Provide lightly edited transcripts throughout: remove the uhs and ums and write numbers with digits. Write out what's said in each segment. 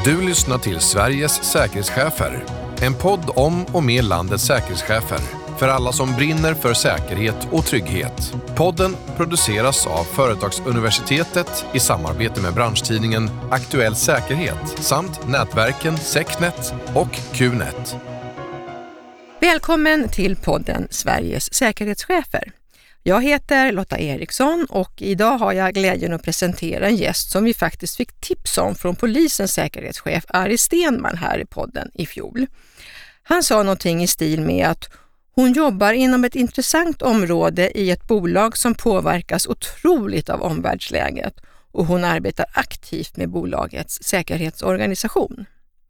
Du lyssnar till Sveriges säkerhetschefer. En podd om och med landets säkerhetschefer. För alla som brinner för säkerhet och trygghet. Podden produceras av Företagsuniversitetet i samarbete med branschtidningen Aktuell Säkerhet samt nätverken Secnet och Qnet. Välkommen till podden Sveriges säkerhetschefer. Jag heter Lotta Eriksson och idag har jag glädjen att presentera en gäst som vi faktiskt fick tips om från polisens säkerhetschef Ari Stenman här i podden i fjol. Han sa någonting i stil med att hon jobbar inom ett intressant område i ett bolag som påverkas otroligt av omvärldsläget och hon arbetar aktivt med bolagets säkerhetsorganisation.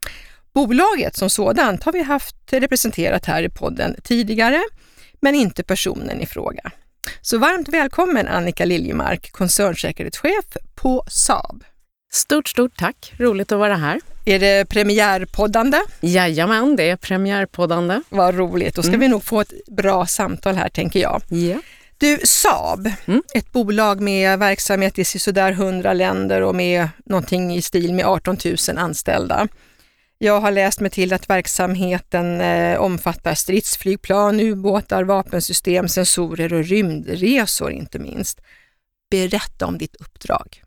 Bolaget som sådant har vi haft representerat här i podden tidigare, men inte personen i fråga. Så varmt välkommen Annika Liljemark, koncernsäkerhetschef på Saab. Stort tack, roligt att vara här. Är det premiärpoddande? Jajamän, det är premiärpoddande. Vad roligt, då ska vi nog få ett bra samtal här tänker jag. Yeah. Du, Saab, ett bolag med verksamhet i sådär 100 länder och med någonting i stil med 18 000 anställda. Jag har läst mig till att verksamheten omfattar stridsflygplan, ubåtar, vapensystem, sensorer och rymdresor inte minst. Berätta om ditt uppdrag.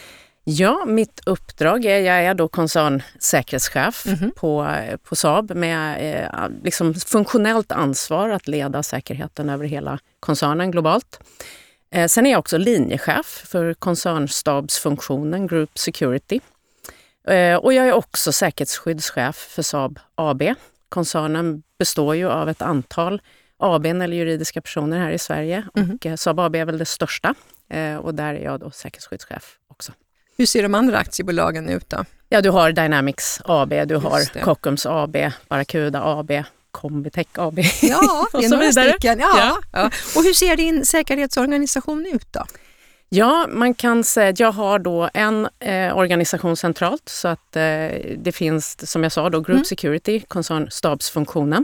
Ja, mitt uppdrag är, jag är då koncernsäkerhetschef på Saab med liksom funktionellt ansvar att leda säkerheten över hela koncernen globalt. Sen är jag också linjechef för koncernstabsfunktionen Group Security. Och jag är också säkerhetsskyddschef för Saab AB. Koncernen består ju av ett antal AB eller juridiska personer här i Sverige. Och Saab AB är väl det största. Och där är jag då säkerhetsskyddschef också. Hur ser de andra aktiebolagen ut då? Ja, du har Dynamics AB, du har Kockums AB, Barracuda AB, Combitech AB. Ja, det är några stycken. Ja. Och hur ser din säkerhetsorganisation ut då? Ja, man kan säga att jag har då en organisation centralt så att det finns, som jag sa då, Group Security, koncernstabsfunktionen.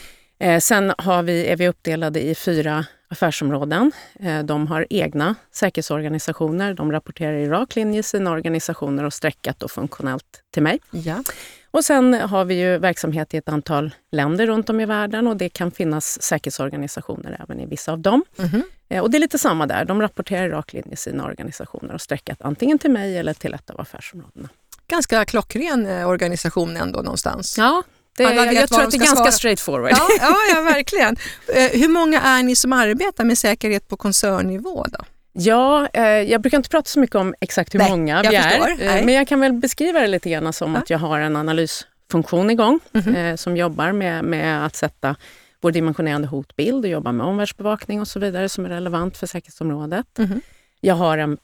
Sen är vi uppdelade i 4 affärsområden. De har egna säkerhetsorganisationer. De rapporterar i rak linje sina organisationer och sträckat och funktionellt till mig. Ja. Och sen har vi ju verksamhet i ett antal länder runt om i världen och det kan finnas säkerhetsorganisationer även i vissa av dem. Och det är lite samma där. De rapporterar i rak linje sina organisationer och sträckat antingen till mig eller till ett av affärsområdena. Ganska klockren organisation ändå någonstans. Ja. Jag tror att det är ganska straightforward. Ja, verkligen. Hur många är ni som arbetar med säkerhet på koncernnivå då? Ja, jag brukar inte prata så mycket om exakt hur många vi är. Men jag kan väl beskriva det lite grann som att jag har en analysfunktion igång som jobbar med att sätta vår dimensionerande hotbild och jobba med omvärldsbevakning och så vidare som är relevant för säkerhetsområdet. Jag har en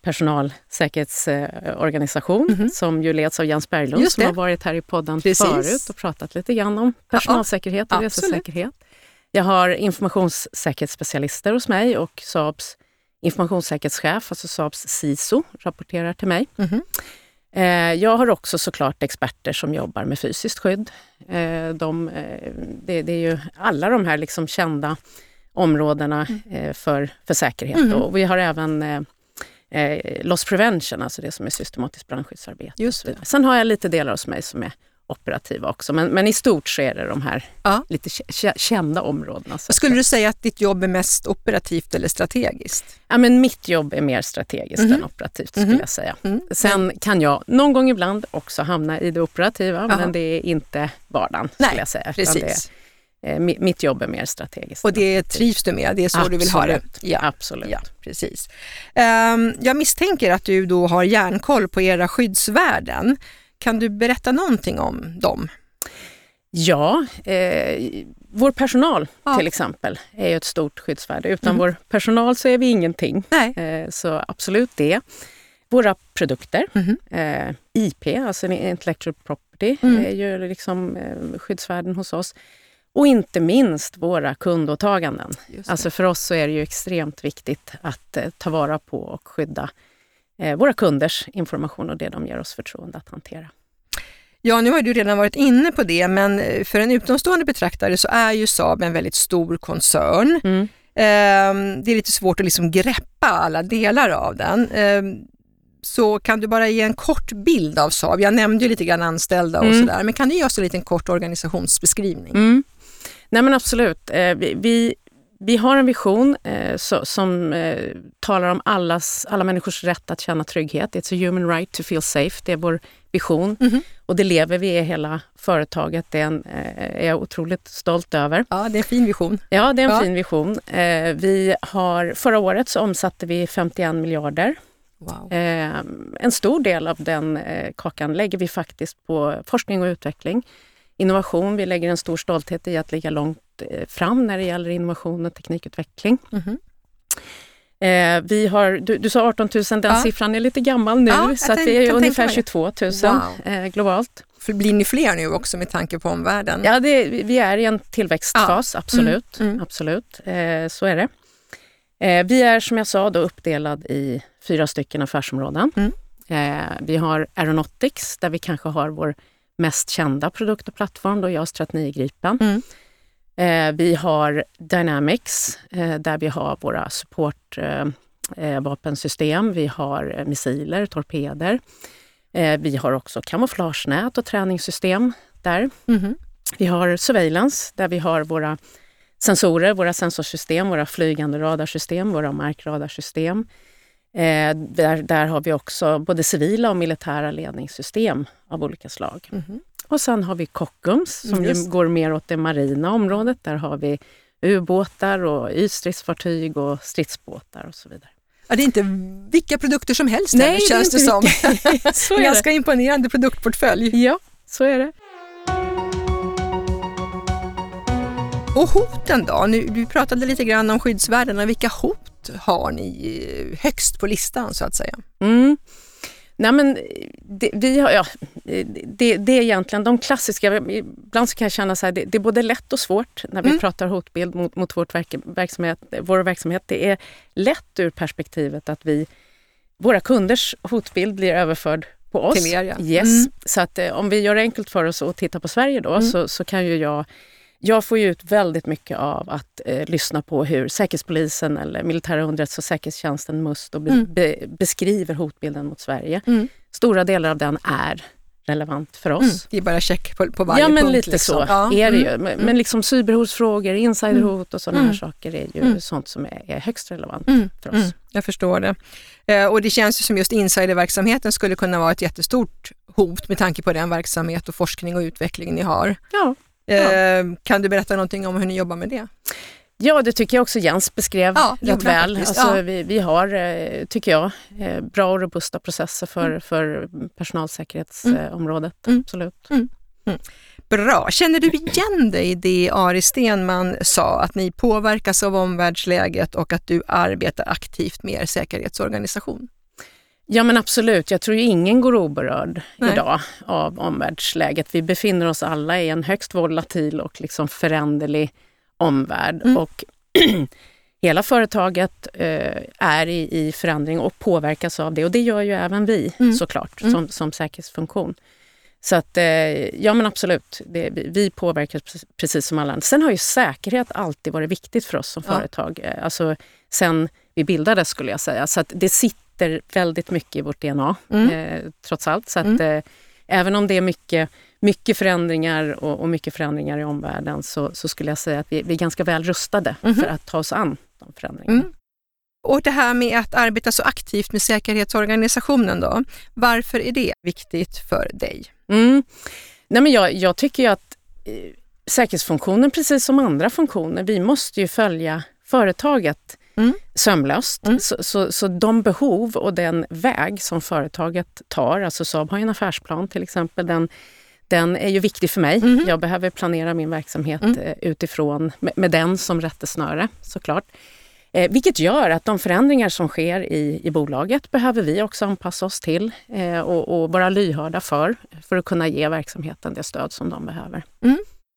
personalsäkerhetsorganisation som ju leds av Jens Berglund som har varit här i podden förut och pratat lite grann om personalsäkerhet och resesäkerhet. Jag har informationssäkerhetsspecialister hos mig och Saabs informationssäkerhetschef, alltså Saabs CISO, rapporterar till mig. Jag har också såklart experter som jobbar med fysiskt skydd. Det är ju alla de här liksom kända områdena för säkerhet. Och vi har även loss prevention, alltså det som är systematiskt brandskyddsarbete. Just det. Sen har jag lite delar hos mig som är operativa också. Men i stort så är det de här lite kända områdena. Skulle du säga att ditt jobb är mest operativt eller strategiskt? Ja, men mitt jobb är mer strategiskt än operativt skulle jag säga. Sen kan jag någon gång ibland också hamna i det operativa, men det är inte vardagen skulle jag säga. Precis. Mitt jobb är mer strategiskt. Och det trivs du med? Det är så du vill ha det? Ja, absolut. Ja, precis. Jag misstänker att du då har järnkoll på era skyddsvärden. Kan du berätta någonting om dem? Ja, vår personal till exempel är ju ett stort skyddsvärde. Utan vår personal så är vi ingenting. Så absolut det. Våra produkter, IP, alltså intellectual property, är ju liksom skyddsvärden hos oss. Och inte minst våra kundåtaganden. Alltså för oss så är det ju extremt viktigt att ta vara på och skydda våra kunders information och det de ger oss förtroende att hantera. Ja, nu har du redan varit inne på det, men för en utomstående betraktare så är ju Saab en väldigt stor koncern. Det är lite svårt att liksom greppa alla delar av den. så kan du bara ge en kort bild av Saab? Jag nämnde ju lite grann anställda och sådär, men kan du ge oss en liten kort organisationsbeskrivning? Nej men absolut. Vi har en vision som talar om alla människors rätt att känna trygghet. It's a human right to feel safe. Det är vår vision. Och det lever vi i hela företaget. Det är jag otroligt stolt över. Ja, det är en fin vision. Ja, det är en fin vision. Förra året så omsatte vi 51 miljarder. Wow. En stor del av den kakan lägger vi faktiskt på forskning och utveckling. Innovation, vi lägger en stor stolthet i att ligga långt fram när det gäller innovation och teknikutveckling. Vi har, du sa 18 000, den siffran är lite gammal nu, så att det är ungefär 22 000 globalt. För blir ni fler nu också med tanke på omvärlden? Ja, vi är i en tillväxtfas, absolut. Absolut, så är det. Vi är som jag sa då uppdelad i 4 stycken affärsområden. Vi har Aeronautics där vi kanske har vår mest kända produkt och plattform, då JAS 39 Gripen. Vi har Dynamics där vi har våra supportvapensystem. Vi har missiler, torpeder. Vi har också kamouflagenät och träningssystem där. Vi har Surveillance där vi har våra sensorer, våra sensorsystem, våra flygande radarsystem, våra markradarsystem. Där har vi också både civila och militära ledningssystem av olika slag. Och sen har vi Kockums som ju går mer åt det marina området. Där har vi ubåtar och ytstridsfartyg och stridsbåtar och så vidare. Ja, det är inte vilka produkter som helst. Nej, det känns det som. Så är ganska imponerande produktportfölj. Ja, så är det. Och hoten då? Du pratade lite grann om skyddsvärdena. Vilka hot har ni högst på listan så att säga? Nej men det är egentligen de klassiska. Ibland så kan jag känna så här, det är både lätt och svårt när vi pratar hotbild mot vår verksamhet. Det är lätt ur perspektivet att våra kunders hotbild blir överförd på oss. Till er, ja. Yes. Så att om vi gör det enkelt för oss att titta på Sverige då så kan ju jag får ju ut väldigt mycket av att lyssna på hur Säkerhetspolisen eller militära underrättelse- och säkerhetstjänsten MUST beskriver hotbilden mot Sverige. Stora delar av den är relevant för oss. Det är bara check på varje punkt. Ja, men lite liksom. så är det ju. Men liksom cyberhotsfrågor, insiderhot och sådana här saker är ju sånt som är högst relevant för oss. Jag förstår det. Och det känns ju som just insiderverksamheten skulle kunna vara ett jättestort hot med tanke på den verksamhet och forskning och utveckling ni har. Ja. Kan du berätta någonting om hur ni jobbar med det? Ja, det tycker jag också Jens beskrev rätt väl. Alltså, vi har, tycker jag, bra och robusta processer för personalsäkerhetsområdet. Absolut. Bra. Känner du igen dig i det Ari Stenman sa, att ni påverkas av omvärldsläget och att du arbetar aktivt med er säkerhetsorganisation? Ja men absolut, jag tror ju ingen går oberörd idag av omvärldsläget. Vi befinner oss alla i en högst volatil och liksom föränderlig omvärld och hela företaget är i förändring och påverkas av det och det gör ju även vi såklart som säkerhetsfunktion. Så att ja men absolut, vi påverkas precis som alla andra. Sen har ju säkerhet alltid varit viktigt för oss som företag, alltså sen vi bildades skulle jag säga, så att det sitter väldigt mycket i vårt DNA trots allt. Så att även om det är mycket förändringar och mycket förändringar i omvärlden så skulle jag säga att vi är ganska väl rustade för att ta oss an de förändringarna. Och det här med att arbeta så aktivt med säkerhetsorganisationen då, varför är det viktigt för dig? Nej men jag tycker ju att säkerhetsfunktionen precis som andra funktioner, vi måste ju följa företaget sömlöst. Så de behov och den väg som företaget tar, alltså Saab har en affärsplan till exempel, den är ju viktig för mig. Jag behöver planera min verksamhet utifrån med den som rättesnöre såklart. Vilket gör att de förändringar som sker i bolaget behöver vi också anpassa oss till och vara lyhörda för att kunna ge verksamheten det stöd som de behöver.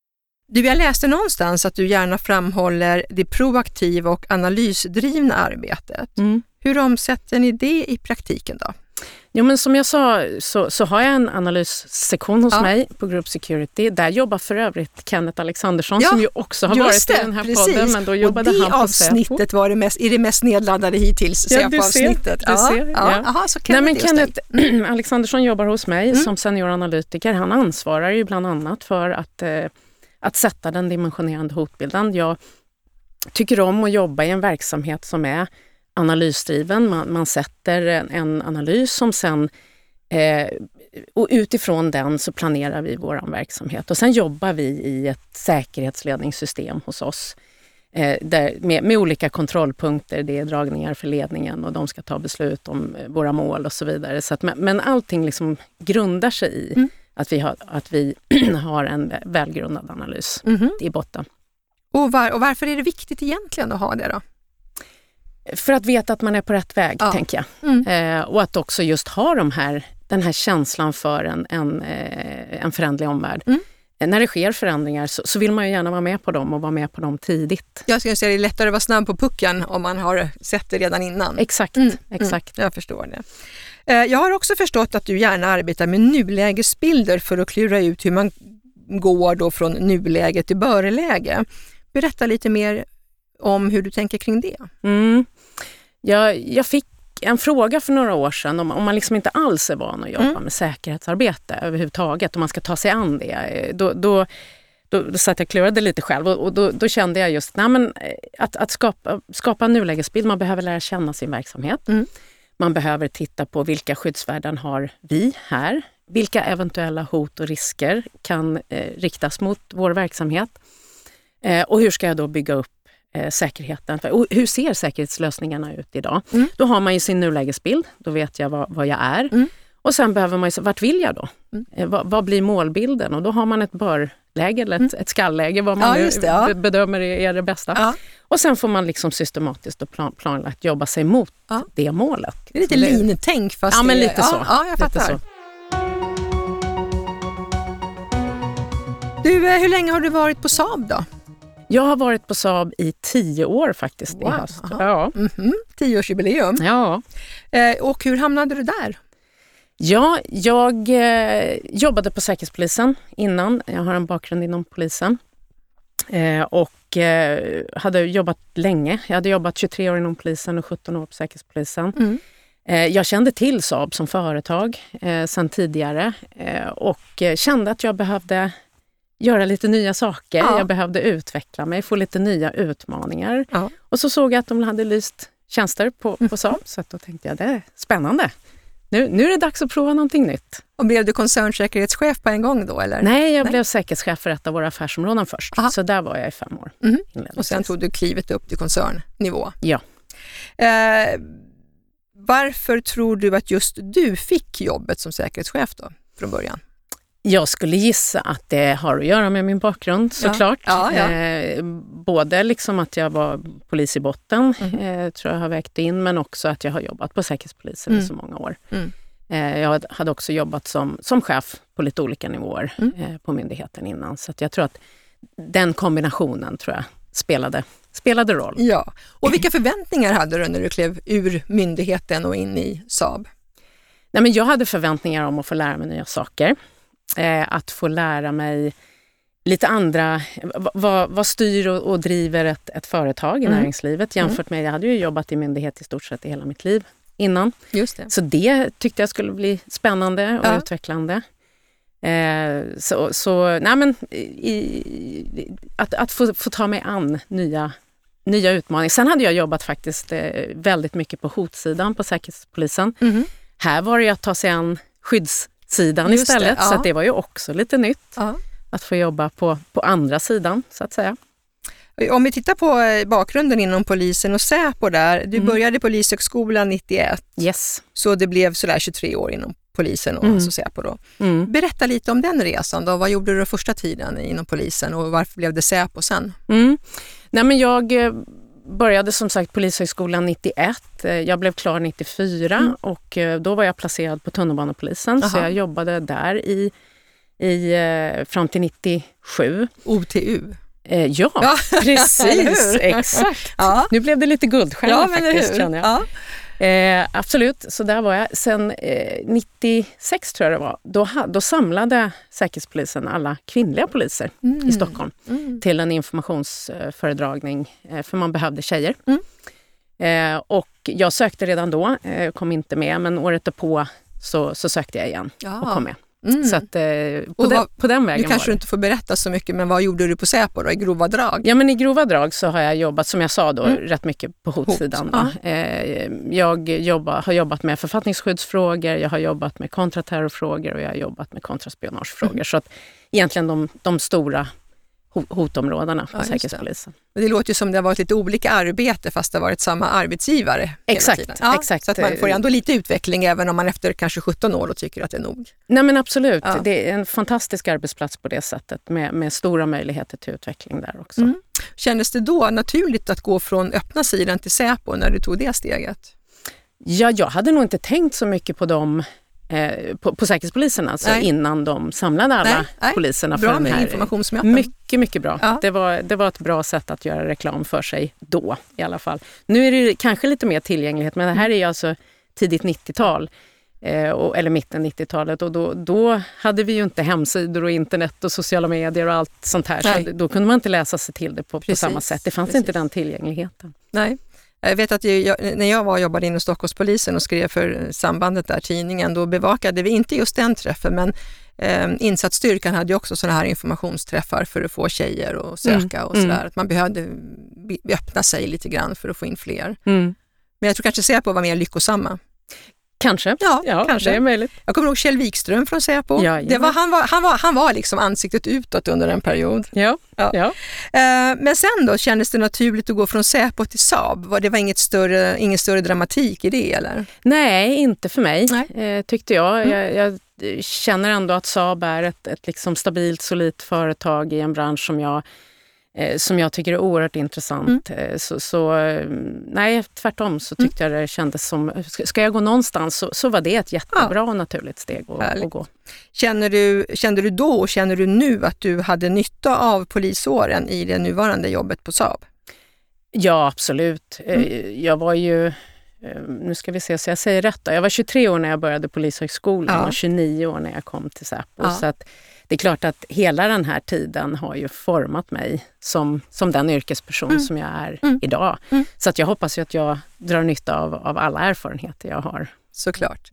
Jag läste någonstans att du gärna framhåller det proaktiva och analysdrivna arbetet. Hur omsätter ni det i praktiken då? Jo, men som jag sa så har jag en analyssektion hos mig på Group Security. Där jobbar för övrigt Kenneth Alexandersson som ju också har varit i den här podden. Men då jobbade han på Säpo. Avsnittet är det mest nedladdade hittills, Säpo-avsnittet. Kenneth Alexandersson jobbar hos mig som senioranalytiker. Han ansvarar ju bland annat för att sätta den dimensionerande hotbilden. Jag tycker om att jobba i en verksamhet som är analysdriven. Man sätter en analys som sen och utifrån den så planerar vi vår verksamhet. Och sen jobbar vi i ett säkerhetsledningssystem hos oss med olika kontrollpunkter. Det är dragningar för ledningen och de ska ta beslut om våra mål och så vidare. Så att, men allting liksom grundar sig i att vi har en välgrundad analys i botten. Och varför är det viktigt egentligen att ha det då? För att veta att man är på rätt väg, tänker jag. Och att också just ha den här känslan för en förändlig omvärld. När det sker förändringar så vill man ju gärna vara med på dem och vara med på dem tidigt. Jag skulle säga att det är lättare att vara snabb på pucken om man har sett det redan innan. Exakt. Jag förstår det. Jag har också förstått att du gärna arbetar med nulägesbilder för att klura ut hur man går då från nuläge till börläge. Berätta lite mer om hur du tänker kring det. Jag fick en fråga för några år sedan om man liksom inte alls är van att jobba med säkerhetsarbete överhuvudtaget, om man ska ta sig an det. Då satt jag klurade lite själv och då kände jag just att skapa en nulägesbild. Man behöver lära känna sin verksamhet. Man behöver titta på vilka skyddsvärden har vi här. Vilka eventuella hot och risker kan riktas mot vår verksamhet. Och hur ska jag då bygga upp säkerheten? Och hur ser säkerhetslösningarna ut idag? Då har man ju sin nulägesbild. Då vet jag vad jag är. Och sen behöver man ju, vart vill jag då? Vad blir målbilden? Och då har man ett börläge eller ett skallläge, vad man bedömer är det bästa. Och sen får man liksom systematiskt och planlagt jobba sig mot det målet. Det är lite linetänk fast men lite så. Ja, jag fattar. Du, hur länge har du varit på Saab då? Jag har varit på Saab i 10 år faktiskt i höst. 10-årsjubileum. Ja. Och hur hamnade du där? Ja, jag jobbade på Säkerhetspolisen innan. Jag har en bakgrund inom polisen. Och hade jobbat länge. Jag hade jobbat 23 år inom polisen och 17 år på Säkerhetspolisen. Jag kände till Saab som företag sedan tidigare. Och kände att jag behövde göra lite nya saker. Jag behövde utveckla mig, få lite nya utmaningar. Och så såg jag att de hade lyst tjänster på Saab. Så då tänkte jag, det är spännande. Nu är det dags att prova någonting nytt. Och blev du koncernsäkerhetschef på en gång då? Eller? Nej, jag blev säkerhetschef för ett av våra affärsområden först. Så där var jag i 5 år. Och sen tog du klivet upp till koncernnivå. Ja. Varför tror du att just du fick jobbet som säkerhetschef då från början? Jag skulle gissa att det har att göra med min bakgrund såklart. Både liksom att jag var polis i botten tror jag har vägt in, men också att jag har jobbat på Säkerhetspolisen i så många år. Jag hade också jobbat som chef på lite olika nivåer på myndigheten innan. Så att jag tror att den kombinationen tror jag spelade roll. Ja. Och vilka förväntningar hade du när du klev ur myndigheten och in i Saab? Nej, men jag hade förväntningar om att få lära mig nya saker. Att få lära mig lite andra, vad styr och driver ett företag i näringslivet jämfört med, jag hade ju jobbat i myndighet i stort sett i hela mitt liv innan. Just det. Så det tyckte jag skulle bli spännande och utvecklande. Att få ta mig an nya utmaningar. Sen hade jag jobbat faktiskt väldigt mycket på hotsidan på Säkerhetspolisen. Här var det att ta sig an skyddssidan istället. Så att det var ju också lite nytt att få jobba på andra sidan så att säga. Om vi tittar på bakgrunden inom polisen och Säpo där. Du började Polishögskolan 91. Yes. Så det blev sådär 23 år inom polisen och alltså Säpo då. Berätta lite om den resan då. Vad gjorde du första tiden inom polisen och varför blev det Säpo sen? Nej, men jag började som sagt Polishögskolan 91. Jag blev klar 94 och då var jag placerad på tunnelbanepolisen. Så jag jobbade där i fram till 97. OTU. Ja, precis. Exakt. Ja. Nu blev det lite guldstjärna faktiskt, känner jag. Ja. Absolut, så där var jag. Sen 96 tror jag det var, då samlade Säkerhetspolisen alla kvinnliga poliser i Stockholm till en informationsföredragning, för man behövde tjejer. Och jag sökte redan då, kom inte med, men året därpå så sökte jag igen och kom med. Så att, på den vägen. Nu kanske du inte får berätta så mycket, men vad gjorde du på Säpo då, i grova drag? Ja, men i grova drag så har jag jobbat, som jag sa då, rätt mycket på hotsidan. Jag har jobbat med författningsskyddsfrågor, jag har jobbat med kontraterrorfrågor och jag har jobbat med kontraspionagefrågor. Så att egentligen de stora hotområdena på Säkerhetspolisen. Men det låter ju som det har varit lite olika arbete fast det har varit samma arbetsgivare. Exakt. Så att man får ändå lite utveckling även om man efter kanske 17 år och tycker att det är nog. Nej, men absolut. Ja. Det är en fantastisk arbetsplats på det sättet med stora möjligheter till utveckling där också. Kändes det då naturligt att gå från öppna sidan till Säpo när du tog det steget? Ja, jag hade nog inte tänkt så mycket på dem på Säkerhetspolisen alltså, innan de samlade alla poliserna för den här informationsmöten. Mycket, mycket bra. Ja. Det var ett bra sätt att göra reklam för sig då i alla fall. Nu är det kanske lite mer tillgänglighet, men det här är ju alltså tidigt 90-tal eller mitten 90-talet, och då hade vi ju inte hemsidor och internet och sociala medier och allt sånt här. Så då kunde man inte läsa sig till det på samma sätt. Det fanns inte den tillgängligheten. Nej. Jag vet att när jag jobbade inom Stockholmspolisen och skrev för sambandet där, tidningen, då bevakade vi inte just den träffen, men insatsstyrkan hade ju också sådana här informationsträffar för att få tjejer att söka och sådär. Att man behövde öppna sig lite grann för att få in fler. Men jag tror kanske Säpo var mer lyckosamma. Kanske. Ja, kanske. Det är möjligt. Jag kommer ihåg Kjell Wikström från Säpo. Han var liksom ansiktet utåt under en period. Ja. Men sen då kändes det naturligt att gå från Säpo till Saab. Det var ingen större dramatik i det, eller? Nej, inte för mig, tyckte jag. Jag känner ändå att Saab är ett liksom stabilt, solidt företag i en bransch som jag tycker är oerhört intressant. Nej, tvärtom så tyckte jag det kändes som, ska jag gå någonstans så var det ett jättebra och naturligt steg att gå. Kände du då och känner du nu att du hade nytta av polisåren i det nuvarande jobbet på Saab? Ja, absolut. Jag var ju, nu ska vi se så jag säger rätt då. Jag var 23 år när jag började polishögskolan och 29 år när jag kom till Säpo. Så att det är klart att hela den här tiden har ju format mig som den yrkesperson som jag är idag. Så att jag hoppas ju att jag drar nytta av alla erfarenheter jag har. Såklart.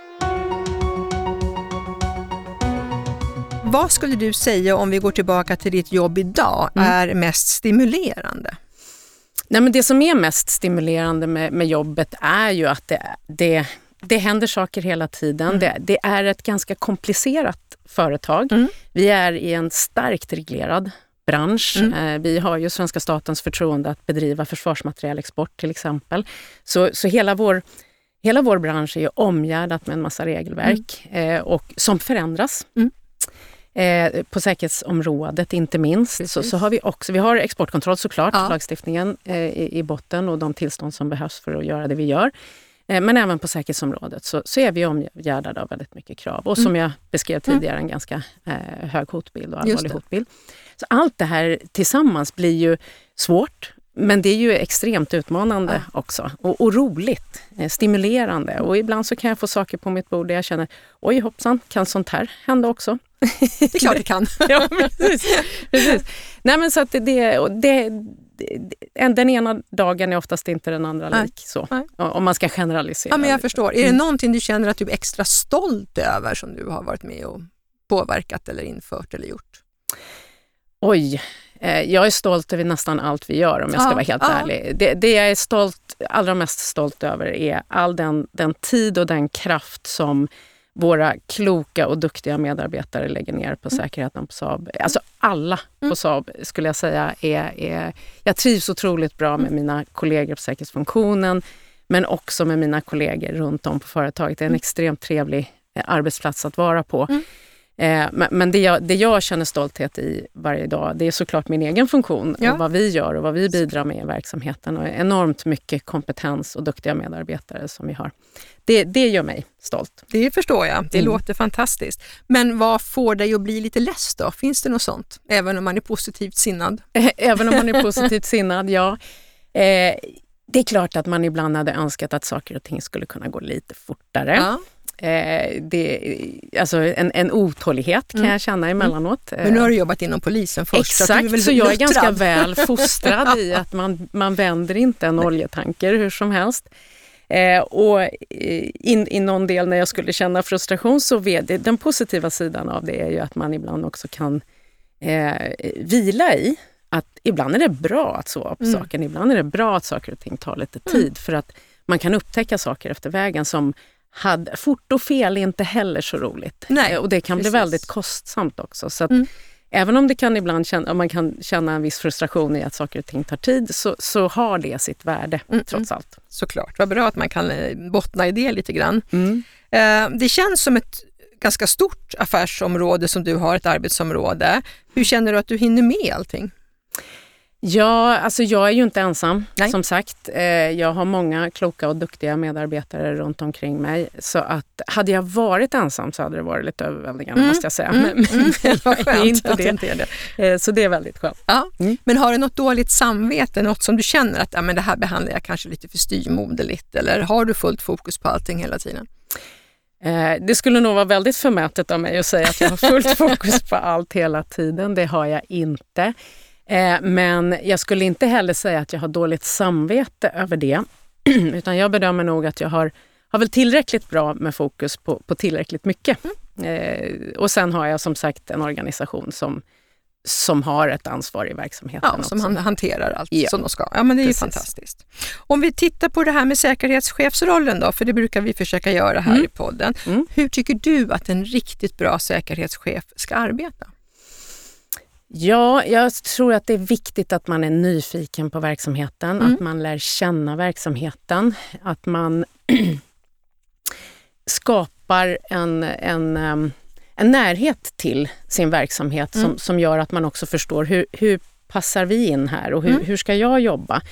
Vad skulle du säga, om vi går tillbaka till ditt jobb idag, är mest stimulerande? Nej, men det som är mest stimulerande med jobbet är ju att det händer saker hela tiden. Det är ett ganska komplicerat företag. Vi är i en starkt reglerad bransch. Vi har ju svenska statens förtroende att bedriva försvarsmaterielexport till exempel. Så hela vår bransch är ju omgärdat med en massa regelverk och som förändras. På säkerhetsområdet inte minst så har vi har exportkontroll såklart, lagstiftningen i botten och de tillstånd som behövs för att göra det vi gör. Men även på säkerhetsområdet så är vi omgärdade av väldigt mycket krav. Och som jag beskrev tidigare, en ganska hög hotbild och allvarlig hotbild. Så allt det här tillsammans blir ju svårt, men det är ju extremt utmanande också. Och roligt, stimulerande. Och ibland så kan jag få saker på mitt bord där jag känner, oj hoppsan, kan sånt här hända också? Det är klart det kan. Ja, precis. Nej, men så att den ena dagen är oftast inte den andra lik. Så, om man ska generalisera. Ja, men jag förstår. Är det någonting du känner att du är extra stolt över som du har varit med och påverkat eller infört eller gjort? Oj, jag är stolt över nästan allt vi gör, om jag ska vara helt ärlig. Det jag är allra mest stolt över är all den tid och den kraft som våra kloka och duktiga medarbetare lägger ner på säkerheten på Saab. Alltså alla på Saab skulle jag säga jag trivs otroligt bra med mina kollegor på säkerhetsfunktionen, men också med mina kollegor runt om på företaget. Det är en extremt trevlig arbetsplats att vara på. Men det jag känner stolthet i varje dag, det är såklart min egen funktion och vad vi gör och vad vi bidrar med i verksamheten. Och enormt mycket kompetens och duktiga medarbetare som vi har. Det gör mig stolt. Det förstår jag. Det låter fantastiskt. Men vad får dig att bli lite less då? Finns det något sånt? Även om man är positivt sinnad? Även om man är positivt sinnad, ja. Det är klart att man ibland hade önskat att saker och ting skulle kunna gå lite fortare. Ja. Alltså en otålighet kan jag känna emellanåt. Men nu har du jobbat inom polisen först. Exakt, så jag är ganska väl fostrad i att man vänder inte en oljetanker hur som helst. Och i någon del när jag skulle känna frustration så den positiva sidan av det är ju att man ibland också kan vila i att ibland är det bra att sova på saken, ibland är det bra att saker och ting tar lite tid för att man kan upptäcka saker efter vägen som fort och fel är inte heller så roligt. Nej, och det kan bli väldigt kostsamt också. Så att även om det kan ibland man kan känna en viss frustration i att saker och ting tar tid så har det sitt värde trots allt. Såklart, vad bra att man kan bottna i det lite grann. Det känns som ett ganska stort affärsområde som du har, ett arbetsområde. Hur känner du att du hinner med allting? Ja, alltså jag är ju inte ensam, som sagt. Jag har många kloka och duktiga medarbetare runt omkring mig. Så att hade jag varit ensam så hade det varit lite överväldigande, måste jag säga. Men vad skönt, inte det. Så det är väldigt skönt. Ja. Men har du något dåligt samvete, något som du känner att men det här behandlar jag kanske lite för styrmoderligt? Eller har du fullt fokus på allting hela tiden? Det skulle nog vara väldigt förmätet av mig att säga att jag har fullt fokus på allt hela tiden. Det har jag inte. Men jag skulle inte heller säga att jag har dåligt samvete över det. Utan jag bedömer nog att jag har väl tillräckligt bra med fokus på tillräckligt mycket. Och sen har jag som sagt en organisation som har ett ansvar i verksamheten. Ja, som hanterar allt som de ska. Ja, men det är ju fantastiskt. Om vi tittar på det här med säkerhetschefsrollen då, för det brukar vi försöka göra här i podden. Hur tycker du att en riktigt bra säkerhetschef ska arbeta? Ja, jag tror att det är viktigt att man är nyfiken på verksamheten, att man lär känna verksamheten, att man skapar en närhet till sin verksamhet som gör att man också förstår hur passar vi in här och hur ska jag jobba?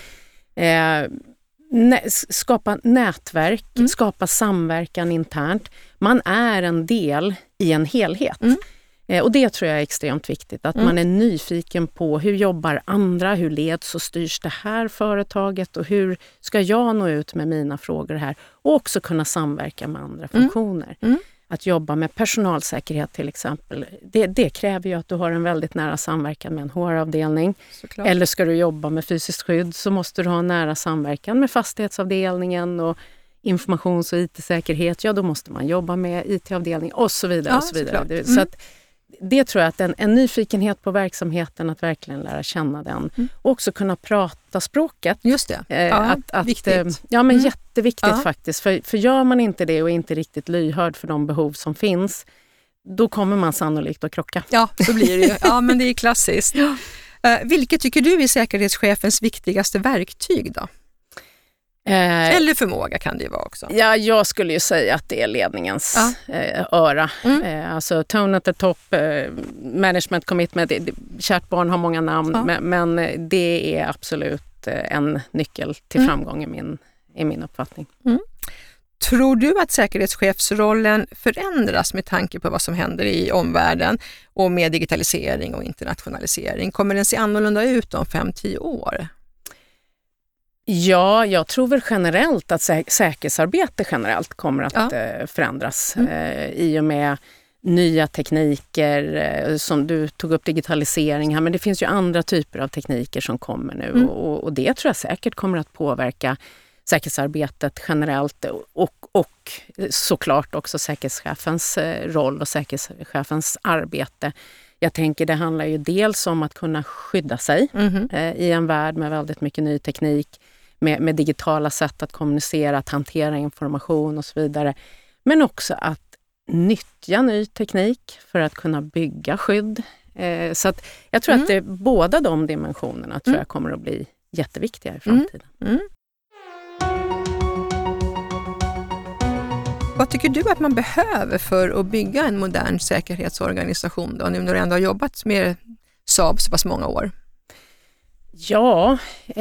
Skapa nätverk, skapa samverkan internt. Man är en del i en helhet. Och det tror jag är extremt viktigt, att man är nyfiken på hur jobbar andra, hur leds och styrs det här företaget och hur ska jag nå ut med mina frågor här och också kunna samverka med andra funktioner. Att jobba med personalsäkerhet till exempel, det kräver ju att du har en väldigt nära samverkan med en HR-avdelning. Såklart. Eller ska du jobba med fysiskt skydd så måste du ha en nära samverkan med fastighetsavdelningen och informations- och IT-säkerhet. Ja, då måste man jobba med IT-avdelning och så vidare. Och så vidare. Så att det tror jag att en nyfikenhet på verksamheten, att verkligen lära känna den och också kunna prata språket. Just det. Viktigt. Ja, men jätteviktigt faktiskt. För gör man inte det och är inte riktigt lyhörd för de behov som finns, då kommer man sannolikt att krocka. Ja, så blir det ju. Ja, men det är klassiskt. Vilket tycker du är säkerhetschefens viktigaste verktyg då? Eller förmåga kan det ju vara också. Ja, jag skulle ju säga att det är ledningens öra. Alltså tone at the top, management commitment. Kärt barn har många namn, men det är absolut en nyckel till framgång i min uppfattning. Tror du att säkerhetschefsrollen förändras med tanke på vad som händer i omvärlden och med digitalisering och internationalisering? Kommer den se annorlunda ut om 5-10 år? Ja, jag tror väl generellt att säkerhetsarbete generellt kommer att förändras i och med nya tekniker, som du tog upp digitalisering här, men det finns ju andra typer av tekniker som kommer nu och det tror jag säkert kommer att påverka säkerhetsarbetet generellt och såklart också säkerhetschefens roll och säkerhetschefens arbete. Jag tänker det handlar ju dels om att kunna skydda sig i en värld med väldigt mycket ny teknik, med digitala sätt att kommunicera, att hantera information och så vidare. Men också att nyttja ny teknik för att kunna bygga skydd. Så att jag tror att båda de dimensionerna tror jag kommer att bli jätteviktiga i framtiden. Vad tycker du att man behöver för att bygga en modern säkerhetsorganisation då, nu när du ändå har jobbat med Saab så pass många år? Ja,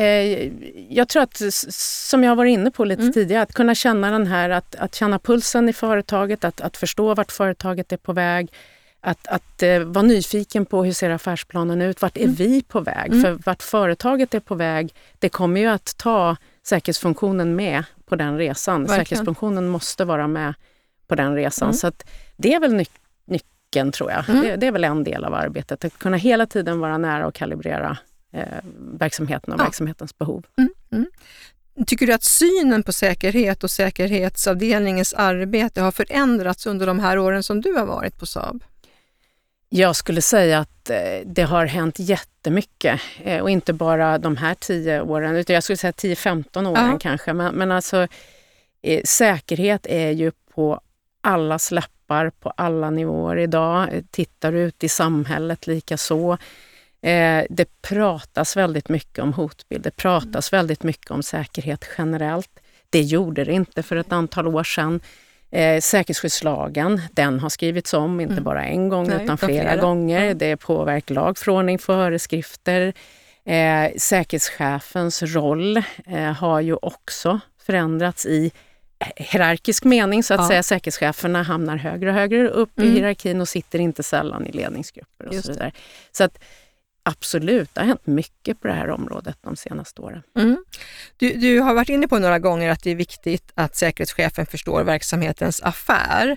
jag tror att, som jag var inne på lite tidigare, att kunna känna den här, att känna pulsen i företaget, att förstå vart företaget är på väg, att vara nyfiken på hur ser affärsplanen ut, vart är vi på väg? För vart företaget är på väg, det kommer ju att ta säkerhetsfunktionen med på den resan. Verkligen. Säkerhetsfunktionen måste vara med på den resan. Så att det är väl nyckeln, tror jag. Det är väl en del av arbetet, att kunna hela tiden vara nära och kalibrera verksamheten och verksamhetens behov. Tycker du att synen på säkerhet och säkerhetsavdelningens arbete har förändrats under de här åren som du har varit på Saab? Jag skulle säga att det har hänt jättemycket, och inte bara de här 10 åren, utan jag skulle säga 10-15 åren kanske. Men alltså, säkerhet är ju på allas läppar, på alla nivåer idag. Tittar ut i samhället lika så. Det pratas väldigt mycket om hotbild, det pratas väldigt mycket om säkerhet generelt. Det gjorde det inte för ett antal år sedan. Säkerhetsskyddslagen, den har skrivits om inte bara en gång utan flera gånger. Det är påverkat lagförordning, föreskrifter. Säkerhetschefens roll har ju också förändrats i hierarkisk mening, så att säga. Säkerhetscheferna hamnar högre och högre upp i hierarkin och sitter inte sällan i ledningsgrupper och så vidare. Så att absolut, det har hänt mycket på det här området de senaste åren. Du har varit inne på några gånger att det är viktigt att säkerhetschefen förstår verksamhetens affär.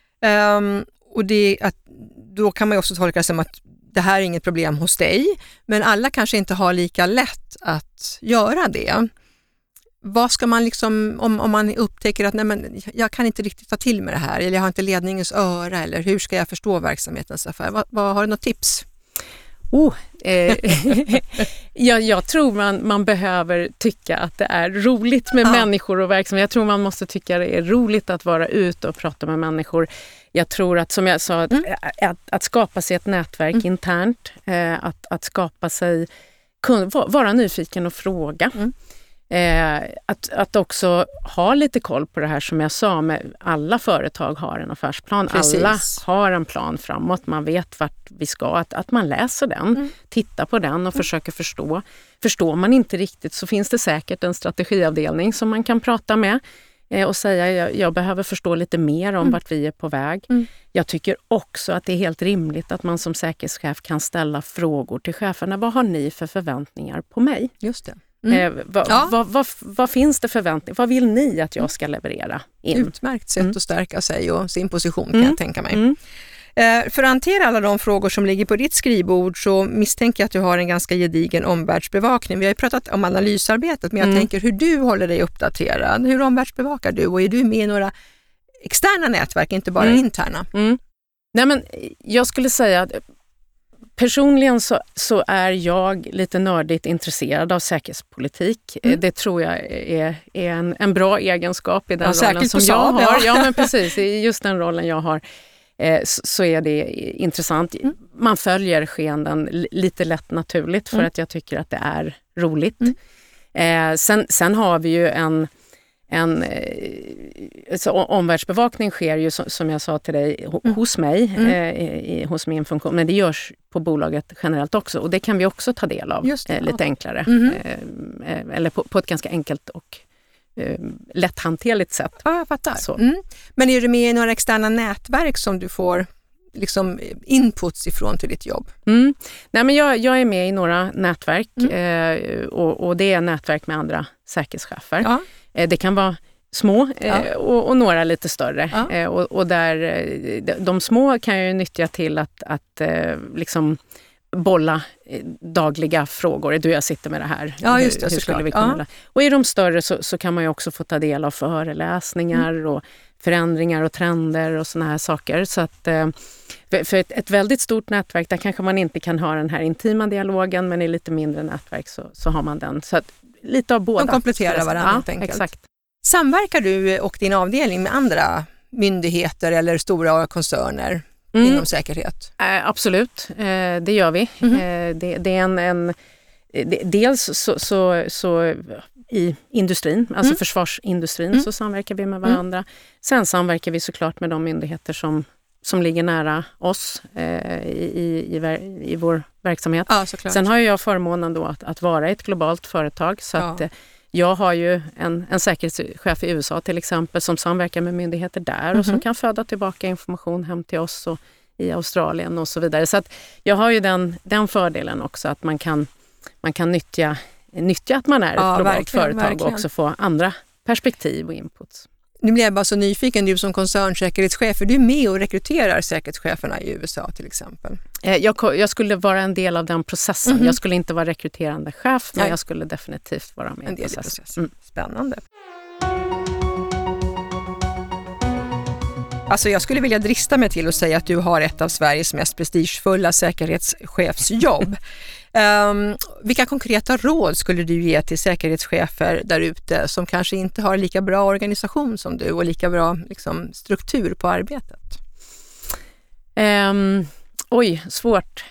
Och då kan man ju också tolka det som att det här är inget problem hos dig, men alla kanske inte har lika lätt att göra det. Vad ska man liksom, om man upptäcker att nej, men jag kan inte riktigt ta till med det här, eller jag har inte ledningens öra, eller hur ska jag förstå verksamhetens affär? Har du något tips? Jag tror man behöver tycka att det är roligt med människor och verksamhet. Jag tror man måste tycka det är roligt att vara ute och prata med människor. Jag tror att, som jag sa, att skapa sig ett nätverk internt, att skapa sig, vara nyfiken och fråga. Att också ha lite koll på det här, som jag sa, med alla företag har en affärsplan. Precis. Alla har en plan framåt, man vet vart vi ska, att man läser den, tittar på den och försöker förstå. Förstår man inte riktigt så finns det säkert en strategiavdelning som man kan prata med och säga jag behöver förstå lite mer om vart vi är på väg. Jag tycker också att det är helt rimligt att man som säkerhetschef kan ställa frågor till cheferna. Vad har ni för förväntningar på mig? Just det. Vad finns det förväntningar? Vad vill ni att jag ska leverera in? Utmärkt sätt att stärka sig och sin position, kan jag tänka mig. För att hantera alla de frågor som ligger på ditt skrivbord så misstänker jag att du har en ganska gedigen omvärldsbevakning. Vi har ju pratat om analysarbetet, men jag tänker hur du håller dig uppdaterad. Hur omvärldsbevakar du? Och är du med i några externa nätverk, inte bara interna? Nej, men jag skulle säga att personligen så är jag lite nördigt intresserad av säkerhetspolitik. Det tror jag är en bra egenskap i den rollen som jag har. Ja, men precis. I just den rollen jag har så är det intressant. Man följer skeenden lite lätt naturligt för att jag tycker att det är roligt. Sen har vi ju så omvärldsbevakning sker ju som jag sa till dig hos mig, hos min funktion, men det görs på bolaget generellt också, och det kan vi också ta del av lite enklare eller på ett ganska enkelt och lätthanterligt sätt. Ja, jag fattar. Men är du med i några externa nätverk som du får liksom inputs ifrån till ditt jobb? Nej, men jag är med i några nätverk och det är nätverk med andra säkerhetschefer. Det kan vara små och några lite större. Och där de små kan jag ju nyttja till att liksom bolla dagliga frågor. Du, jag sitter med det här. Ja, just det, hur skulle vi kunna? Och i de större så kan man ju också få ta del av föreläsningar och förändringar och trender och såna här saker. Så att för ett väldigt stort nätverk, där kanske man inte kan ha den här intima dialogen, men i lite mindre nätverk så har man den. Så att lite av båda. De kompletterar varandra helt enkelt. Exakt. Samverkar du och din avdelning med andra myndigheter eller stora koncerner inom säkerhet? Absolut, det gör vi. Det är dels så i industrin, alltså försvarsindustrin, så samverkar vi med varandra. Sen samverkar vi såklart med de myndigheter som ligger nära oss i vår verksamhet. Ja, sen har jag förmånen då att vara ett globalt företag, så att jag har ju en säkerhetschef i USA till exempel som samverkar med myndigheter där och som kan föda tillbaka information hem till oss och i Australien och så vidare. Så att jag har ju den fördelen också att man kan nyttja att man är ett globalt företag och också få andra perspektiv och inputs. Nu blir jag bara så nyfiken, du som koncernsäkerhetschef, är du med och rekryterar säkerhetscheferna i USA till exempel? Jag skulle vara en del av den processen. Jag skulle inte vara rekryterande chef, men jag skulle definitivt vara med en del i processen. Spännande. Alltså jag skulle vilja drista mig till att säga att du har ett av Sveriges mest prestigefulla säkerhetschefsjobb. Vilka konkreta råd skulle du ge till säkerhetschefer där ute som kanske inte har lika bra organisation som du och lika bra liksom, struktur på arbetet? Svårt.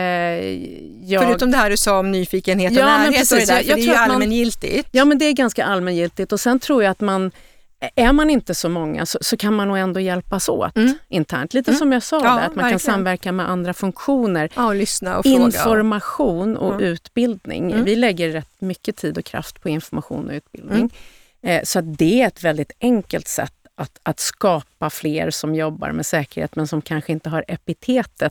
Förutom det här du sa om nyfikenhet och närhet och det där, för det är ju allmängiltigt. Ja, men det är ganska allmängiltigt och sen tror jag att är man inte så många så kan man nog ändå hjälpas åt internt. Lite som jag sa, där, att man verkligen kan samverka med andra funktioner. Ja, och lyssna och fråga. Information och utbildning. Vi lägger rätt mycket tid och kraft på information och utbildning. Så att det är ett väldigt enkelt sätt att skapa fler som jobbar med säkerhet men som kanske inte har epitetet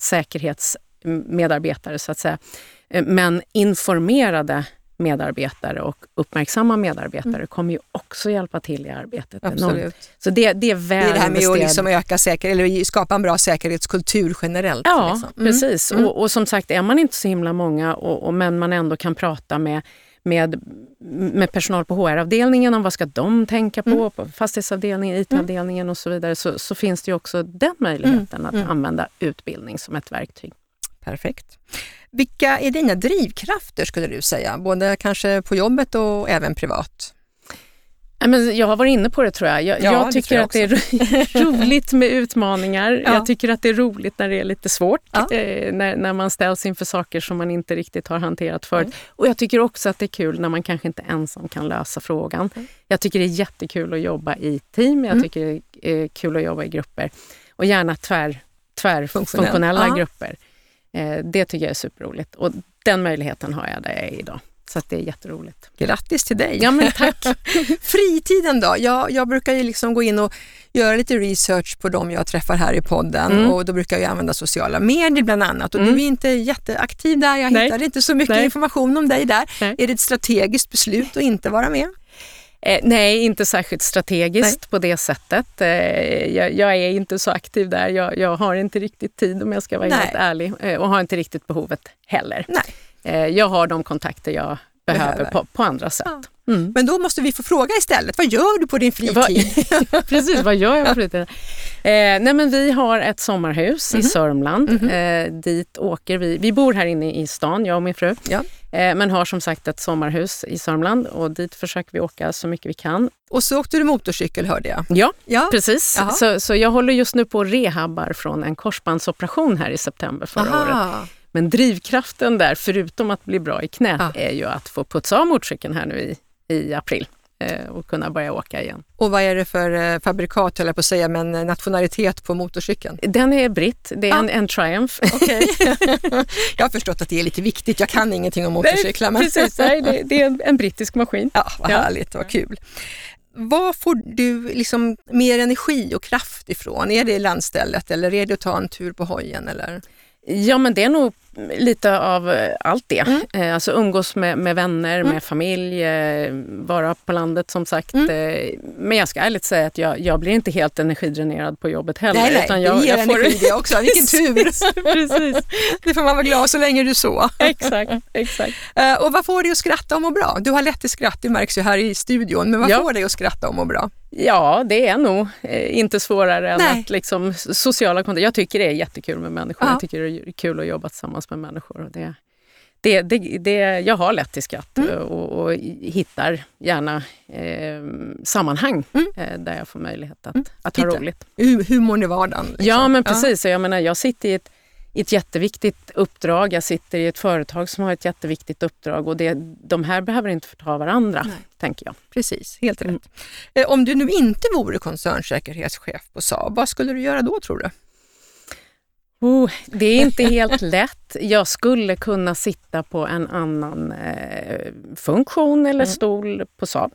säkerhetsmedarbetare så att säga. Men informerade medarbetare och uppmärksamma medarbetare kommer ju också hjälpa till i arbetet. Absolut. Så det är väl det är det här med att liksom öka eller skapa en bra säkerhetskultur generellt. Ja, liksom. Precis. Och som sagt, är man inte så himla många men man ändå kan prata med personal på HR-avdelningen om vad ska de tänka på fastighetsavdelningen, IT-avdelningen och så vidare, så finns det ju också den möjligheten att använda utbildning som ett verktyg. Perfekt. Vilka är dina drivkrafter skulle du säga? Både kanske på jobbet och även privat? Jag har varit inne på det tror jag. Jag tycker att det är roligt med utmaningar. Jag tycker att det är roligt när det är lite svårt. När man ställs inför saker som man inte riktigt har hanterat förut. Och jag tycker också att det är kul när man kanske inte ensam kan lösa frågan. Jag tycker det är jättekul att jobba i team. Jag tycker det är kul att jobba i grupper. Och gärna tvärfunktionella grupper. Det tycker jag är superroligt. Och den möjligheten har jag där jag är idag. Så att det är jätteroligt. Grattis till dig. Ja, men tack. Fritiden då? Jag brukar ju liksom gå in och göra lite research på dem jag träffar här i podden. Och då brukar jag använda sociala medier bland annat. Och du är inte jätteaktiv där. Jag hittade inte så mycket information om dig där. Är det ett strategiskt beslut att inte vara med? Nej, inte särskilt strategiskt på det sättet. Jag är inte så aktiv där. Jag har inte riktigt tid om jag ska vara helt ärlig. Och har inte riktigt behovet heller. Jag har de kontakter jag behöver. På andra sätt. Men då måste vi få fråga istället. Vad gör du på din fritid? Precis, vad gör jag på fritiden? Men vi har ett sommarhus i Sörmland. Dit åker vi. Vi bor här inne i stan, jag och min fru. Ja. Men har som sagt ett sommarhus i Sörmland och dit försöker vi åka så mycket vi kan. Och så åkte du motorcykel hörde jag. Ja. Precis. Så jag håller just nu på rehabbar från en korsbandsoperation här i september förra året. Men drivkraften där, förutom att bli bra i knät, är ju att få putsa av motorcykeln här nu i april och kunna börja åka igen. Och vad är det för fabrikat, höll jag på att säga, men nationalitet på motorcykeln? Den är britt, det är en Triumph. Okay. Jag har förstått att det är lite viktigt, jag kan ingenting om motorcyklar. Men... Precis, det är en brittisk maskin. Ja, vad härligt, vad kul. Vad får du liksom mer energi och kraft ifrån? Är det landstället eller är det att ta en tur på hojen eller... Ja, men det är nog lite av allt det. Alltså umgås med vänner, med familj, vara på landet som sagt. Men jag ska ärligt säga att jag blir inte helt energidränerad på jobbet heller. Nej, utan jag får energi det också. Vilken tur! Precis. Det får man vara glad så länge du så. Exakt. Och vad får dig att skratta om och bra? Du har lätt till skratt, det märks ju här i studion. Men vad får dig att skratta om och bra? Ja, det är nog inte svårare än att liksom sociala kontakter. Jag tycker det är jättekul med människor. Jag tycker det är kul att jobba tillsammans med människor. Och jag har lätt till skratt och hittar gärna sammanhang där jag får möjlighet att ha roligt. Humorn i vardagen. Liksom. Ja, men precis. Jag menar, jag sitter i ett jätteviktigt uppdrag. Jag sitter i ett företag som har ett jätteviktigt uppdrag och de här behöver inte förta varandra, tänker jag. Precis, helt rätt. Om du nu inte vore koncernsäkerhetschef på Saab, vad skulle du göra då, tror du? Det är inte helt lätt. Jag skulle kunna sitta på en annan funktion eller stol på Saab.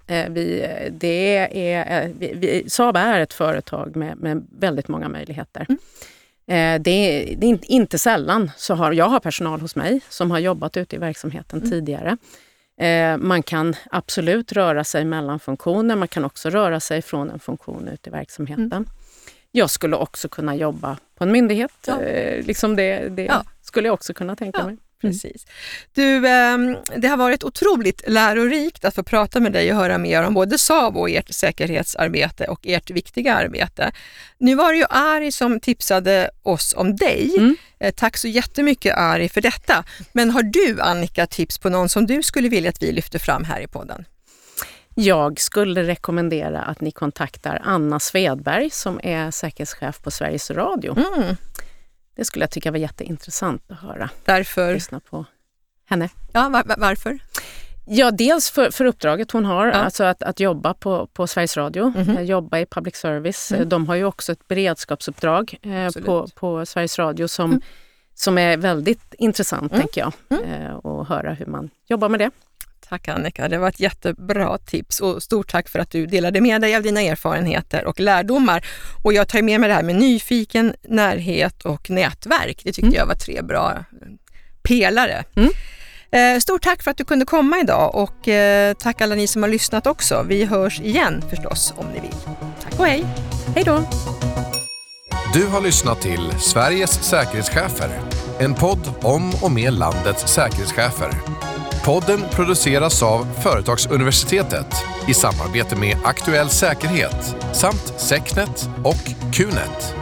Saab är ett företag med väldigt många möjligheter. Det är inte sällan så har personal hos mig som har jobbat ute i verksamheten tidigare. Man kan absolut röra sig mellan funktioner. Man kan också röra sig från en funktion ut i verksamheten. Jag skulle också kunna jobba på en myndighet. Det skulle jag också kunna tänka mig. Precis. Du, det har varit otroligt lärorikt att få prata med dig och höra mer om både Saab och ert säkerhetsarbete och ert viktiga arbete. Nu var det ju Ari som tipsade oss om dig. Tack så jättemycket, Ari, för detta. Men har du, Annika, tips på någon som du skulle vilja att vi lyfter fram här i podden? Jag skulle rekommendera att ni kontaktar Anna Svedberg som är säkerhetschef på Sveriges Radio. Det skulle jag tycka var jätteintressant att höra. Därför? Lyssna på henne. Ja, varför? Ja, dels för uppdraget hon har, alltså att jobba på Sveriges Radio, jobba i public service. De har ju också ett beredskapsuppdrag på Sveriges Radio som är väldigt intressant, tänker jag, och höra hur man jobbar med det. Tack, Annika, det var ett jättebra tips och stort tack för att du delade med dig av dina erfarenheter och lärdomar. Och jag tar med mig det här med nyfiken, närhet och nätverk. Det tyckte jag var 3 bra pelare. Stort tack för att du kunde komma idag och tack alla ni som har lyssnat också. Vi hörs igen förstås om ni vill. Tack och hej! Hej då! Du har lyssnat till Sveriges säkerhetschefer. En podd om och med landets säkerhetschefer. Podden produceras av Företagsuniversitetet i samarbete med Aktuell Säkerhet samt Secnet och QNet.